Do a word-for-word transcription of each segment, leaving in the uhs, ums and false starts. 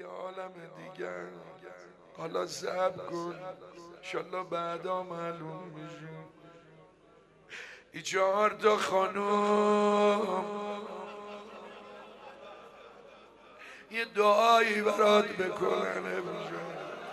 یه عالم دیگه. حالا صبر کن انشالله بعدا معلوم میشه. ای چهار تا خانوم یه دعایی برات بکنن امشب.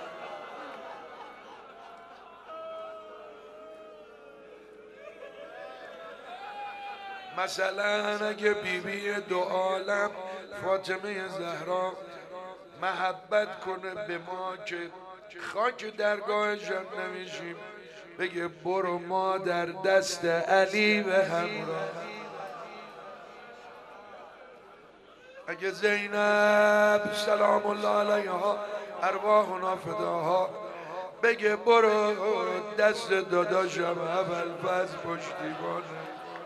مثلا اگه بیبی دو عالم فاطمه زهرا محبت کنه به ما که خاک درگاهش هم نمیشیم، بگه برو ما در دست علی به همراه. اگه زینب سلام الله علیها ارواحنا فداها بگه برو دست داداشم ابوالفضل پشتیبانه.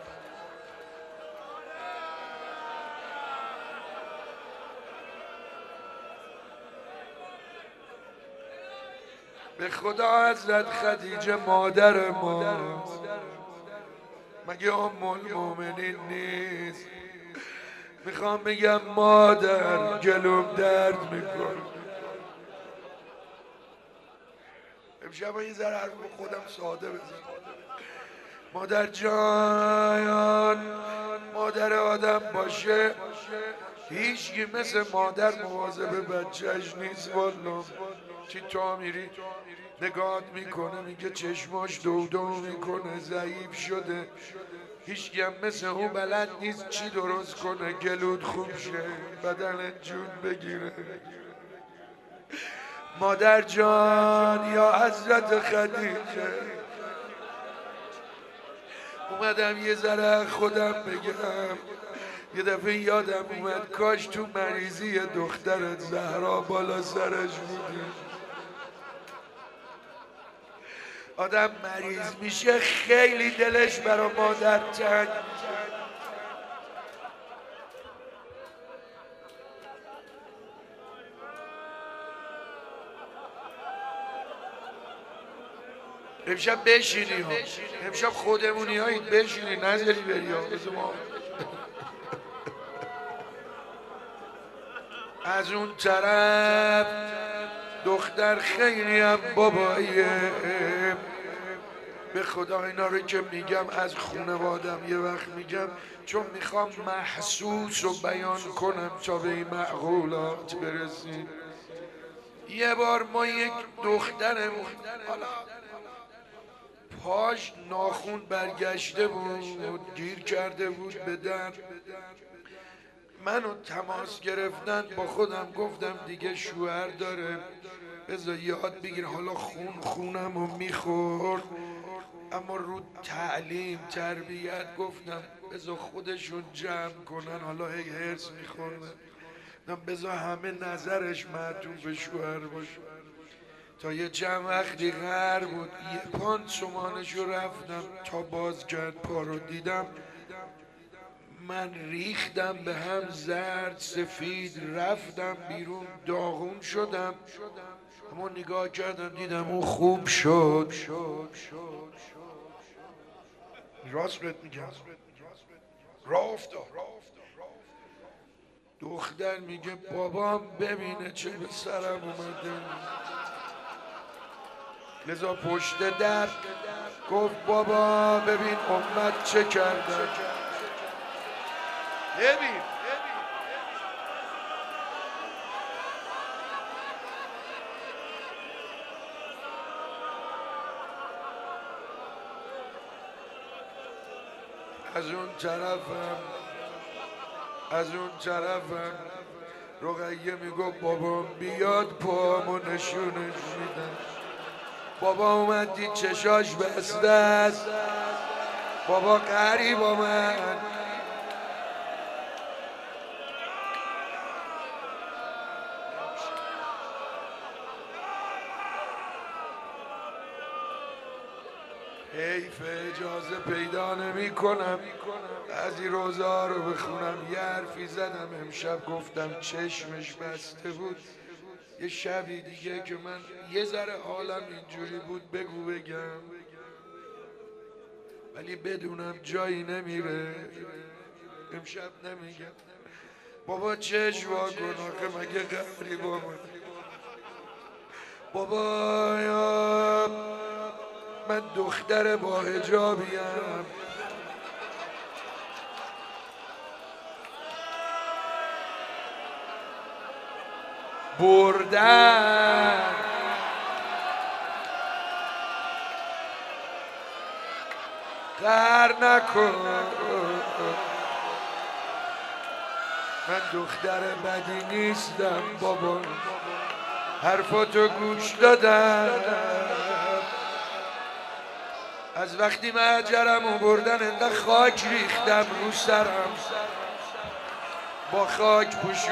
به خدا حضرت خدیجه مادر ماست، مگه ام المؤمنین نیست؟ میخوام بگم مادر گلوم درد میکن. امشب یه ذره حرف خودم ساده بزن. مادر جان مادر آدم باشه هیچکی مثل مادر مواظب بچهش نیست. والله چی تا میری نگات میکنه میگه چشماش دو دو میکنه ضعیف شده، هیچکی هم مثل اون بلد نیست چی درست کنه گلود خوب شه بدن جون بگیره. مادر جان یا حضرت خدیجه اومدم یه ذره خودم بگم. یه دفعه یادم اومد کاش تو مریضی دخترت زهرا بالا سرش بودی. آدم مریض میشه خیلی دلش برا مادر تنگ. امشب بشینی ها، امشب خودمونی هایید بشینی نذاری بری ها. از اون طرف دختر خیلی هم باباییه. به خدا اینا رو که میگم از خونوادم یه وقت میگم چون میخوام محسوس رو بیان کنم تا به این معقولات برسیم. یه بار ما یک دخترمون حالا پاش ناخون برگشته بود گیر کرده بود به در، منو تماس گرفتن با خودم گفتم دیگه شوهر داره بذار یاد بگیر. حالا خون خونم رو میخورد اما رو تعلیم تربیت گفتم بذار خودشون جمع کنن. حالا هی هرس میخوردن بذار همه نظرش معطوف شوهر باشه. تا یه چند وقتی غر بود یه پانسمانشو رفتم تا باز کرد پا رو دیدم من ریختم به هم زرد سفید رفتم بیرون داغون شدم. اما نگاه کردم دیدم اون خوب شد. راست بهت میگم راه افتاد. دختر میگه بابام ببینه چه به سرم اومده. لذا پشت در گفت بابا ببین امت چه کردن. ببین از اون طرفم از اون طرفم رقیه میگو بابام بیاد پامو نشونش میدم. بابا اومد دید چشاش بسته است. بابا غریب آمد حیف اجازه پیدا نمی کنم از این روزا رو بخونم. یه حرفی زدم امشب گفتم چشمش بسته بود. یه شبی دیگه که من یه ذره حالم اینجوری بود بگو بگم ولی بدونم جایی نمیره امشب نمیگم. بابا چشم وا کن آخه مگه غریبا بابا یا من دختر با حجابیم بردن قهر نکن من دختر بدی نیستم بابا حرفاتو گوش دادم از وقتی مهجرمو بردن انقدر خاک ریختم رو سرم با خاک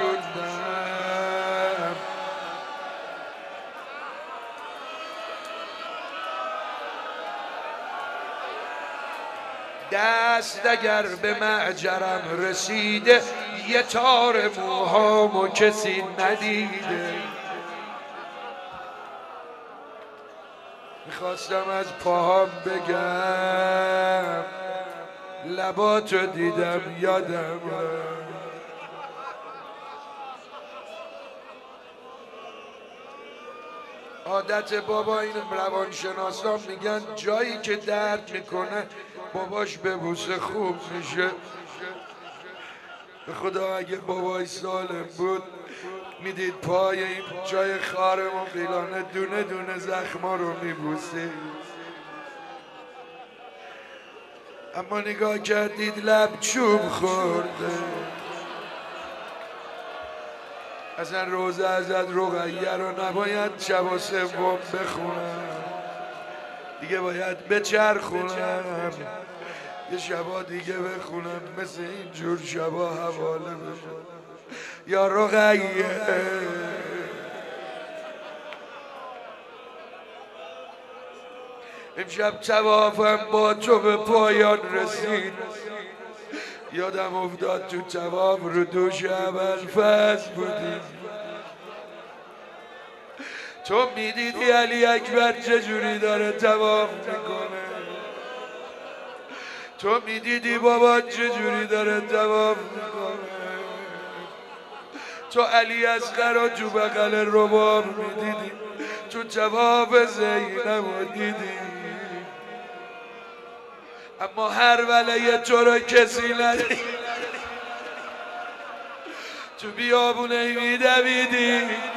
پوشوندم دست اگر به معجرم رسیده یه تار موهامو کسی ندیده میخواستم از پاهام بگم لباتو دیدم یادم عادت بابا این روانشناسان میگن جایی که درد میکنه باباش ببوسه خوب میشه. به خدا اگه بابای سالم بود میدید پای این جای خارمون قیلانه دونه دونه زخما رو میبوسه. اما نگاه کردید لب چوب خورده. اصلا روزه ازت رقیه رو نباید شب و سوم بخونم دیگه باید بچرخونم یه شبا دیگه بخونم مثل اینجور شبا حواله بشه یا رقیه. امشب طوافم با تو به پایان رسید یادم افتاد تو طواف رو دوش ابوالفضل بودی تو میدیدی علی اکبر چجوری داره طواف میکنه تو میدیدی بابا چجوری داره طواف میکنه تو علی اصغر رو تو بغل رباب میدیدی تو طواف زینب رو دیدی اما هر وله تو رو کسی ندید تو بیابونه میدویدی